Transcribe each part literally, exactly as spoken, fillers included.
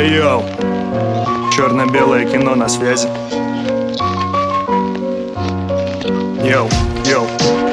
Эй, йоу, черно-белое кино на связи. Йоу, йоу.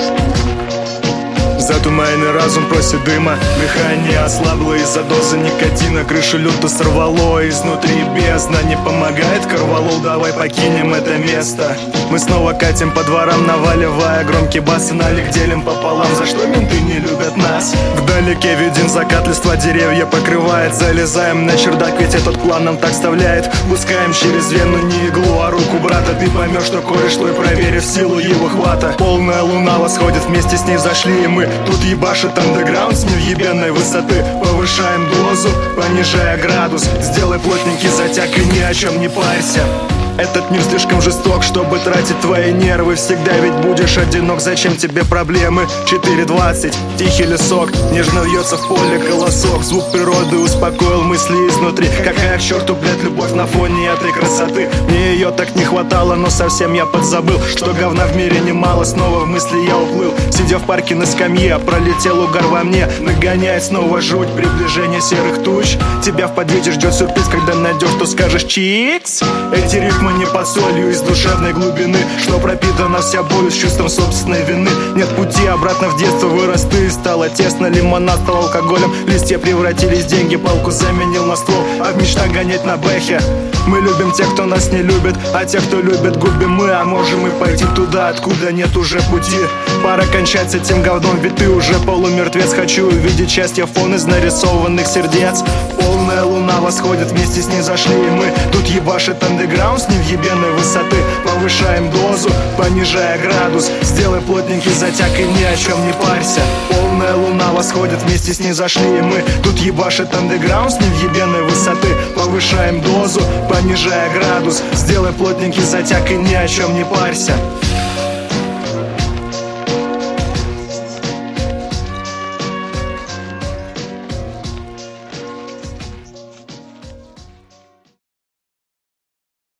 Затуманенный разум просит дыма. Дыхание ослабло из-за дозы никотина. Крышу люто сорвало, изнутри бездна. Не помогает корвалол, давай покинем это место. Мы снова катим по дворам, наваливая громкие басы. Налик делим пополам, за что менты не любят нас. Вдалеке виден закат, листва деревья покрывает. Залезаем на чердак, ведь этот план нам так вставляет. Пускаем через вену не иглу, а руку брата. Ты поймешь, что кое-что, и проверишь силу его хвата. Полная луна восходит, вместе с ней взошли и мы. Тут ебашит андеграунд с невъебенной высоты. Повышаем дозу, понижая градус. Сделай плотненький затяг и ни о чем не парься. Этот мир слишком жесток, чтобы тратить твои нервы. Всегда ведь будешь одинок, зачем тебе проблемы? четыре двадцать, тихий лесок, нежно вьется в поле колосок. Звук природы успокоил мысли изнутри. Какая к черту, блядь, любовь на фоне этой красоты? Мне ее так не хватало, но совсем я подзабыл, что говна в мире немало, снова в мысли я уплыл. Сидя в парке на скамье, пролетел угар во мне. Нагоняет снова жуть, приближение серых туч. Тебя в подъезде ждет сюрприз, когда найдешь, то скажешь чикс. Эти рифмы не под солью из душевной глубины, что пропитана вся болью с чувством собственной вины. Нет пути обратно в детство, вырос ты, стало тесно. Лимонад стал алкоголем, листья превратились в деньги. Палку заменил на ствол, а в мечтах гонять на бэхе. Мы любим тех, кто нас не любит, а тех, кто любит, губим мы. А можем и пойти туда, откуда нет уже пути. Пора кончать с этим говном, ведь ты уже полумертвец. Хочу увидеть счастье, фон из нарисованных сердец. Полная луна восходит, вместе с ней зашли и мы. Тут ебашит андеграунд с невъебенной высоты. Повышаем дозу, понижая градус. Сделай плотненький затяг и ни о чем не парься. Полная луна восходит, вместе с ней зашли и мы. Тут ебашит андеграунд с невъебенной высоты. Повышаем дозу, понижая градус. Сделай плотненький затяг и ни о чем не парься.